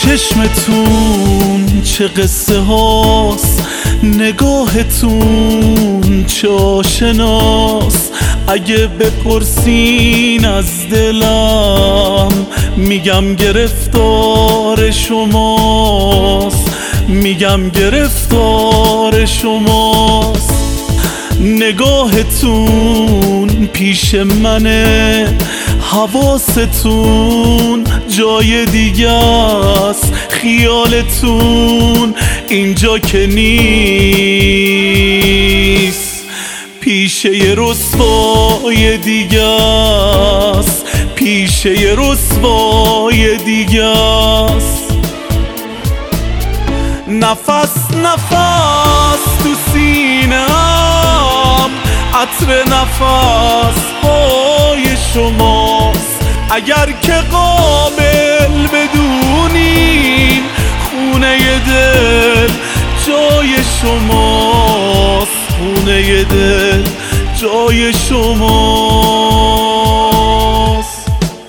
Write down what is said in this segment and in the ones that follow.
چشمتون چه قصه هاست، نگاهتون چه آشناست. اگه بپرسین از دلم میگم گرفتار شماست، میگم گرفتار شماست. نگاهتون پیش منه، حواستون جای دیگه است، خیالتون اینجا که نیست، پیش یه رسوای دیگه است، پیش یه رسوای دیگه است. نفس نفس تو سینه‌ام، عطر نفس های شماست. اگر که قابل بدونین خونه دل جای شماست، خونه دل جای شماست.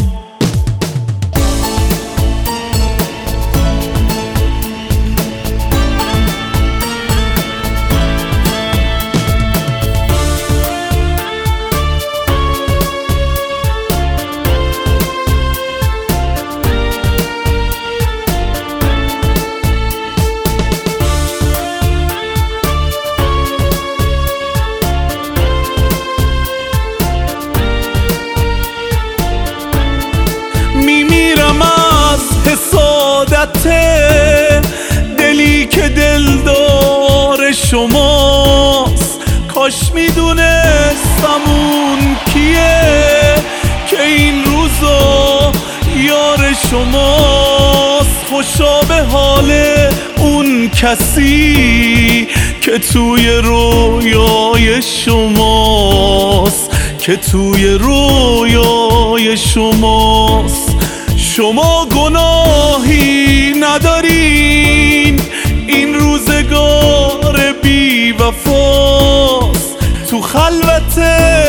میمیرم از حسادت دلی که دلدار شماست. کاش میدونستم اون کیه که این روزا یار شماست. خوشا به حال اون کسی که توی رویای شماست، که توی رویای شماست. شما گناهی ندارین، این روزگار بی وفاست. تو خلوت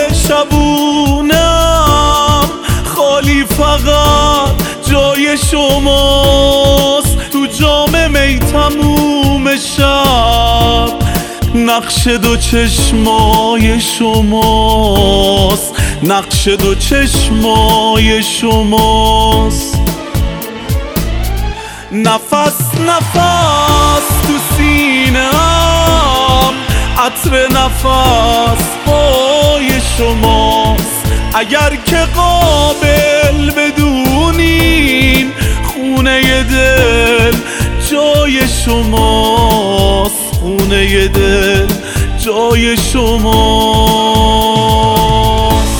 شبونم خالی فقط جای شماست. تو جام می تموم شب نقش دو چشمای شماست، نقش دو چشمای شماست. نفس نفس تو سینه‌ام، عطر نفس های شماست. اگر که قابل بدونین خونه دل جای شماست، خونه دل جای شماست.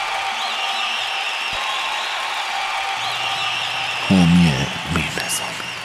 حامی میرنظامی.